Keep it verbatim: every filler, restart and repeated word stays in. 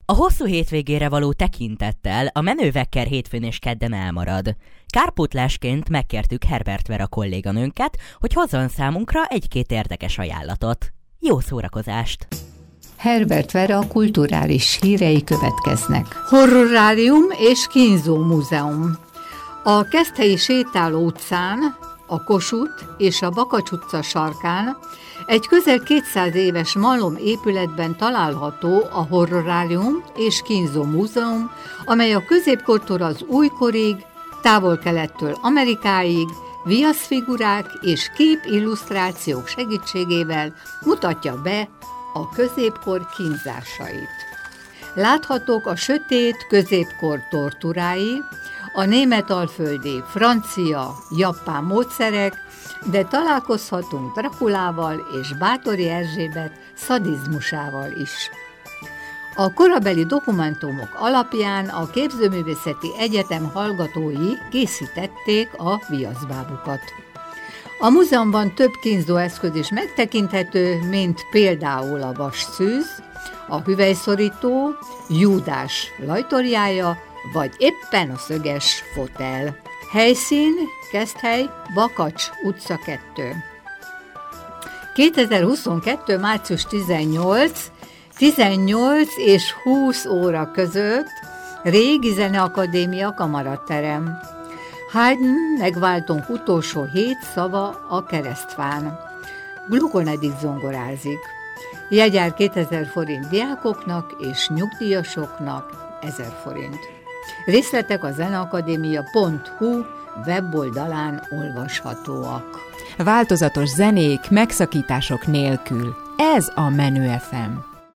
A hosszú hétvégére való tekintettel a Menővekker hétfőn és kedden elmarad. Kárpótlásként megkértük Herbert Vera kolléganőnket, hogy hozzon számunkra egy-két érdekes ajánlatot. Jó szórakozást! Herbert Vera kulturális hírei következnek. Horrorárium és kínzó múzeum. A Keszthelyi sétáló utcán, a Kossuth és a Bakacs utca sarkán egy közel kétszáz éves malom épületben található a Horrorárium és kínzó múzeum, amely a középkortól az újkorig, távol-kelettől Amerikáig viaszfigurák és képillusztrációk segítségével mutatja be a középkor kínzásait. Láthatók a sötét középkor torturái, a németalföldi, francia, japán módszerek, de találkozhatunk Drakulával és Báthori Erzsébet szadizmusával is. A korabeli dokumentumok alapján a Képzőművészeti Egyetem hallgatói készítették a viaszbábukat. A múzeumban több kínzóeszköz is megtekinthető, mint például a vasszűz, a hüvelyszorító, Júdás lajtorjája, vagy éppen a szöges fotel. Helyszín, Keszthely, Bakacs utca kettő. kétezer-huszonkettő. március tizennyolc, tizennyolc és húsz óra között Régi Zeneakadémia kamaraterem. Haydn megváltunk utolsó hét szava a keresztfán. Glukon Edith zongorázik. Jegyár kétezer forint diákoknak és nyugdíjasoknak ezer forint. Részletek a zeneakadémia pont hu weboldalán olvashatóak. Változatos zenék, megszakítások nélkül. Ez a Menő ef em.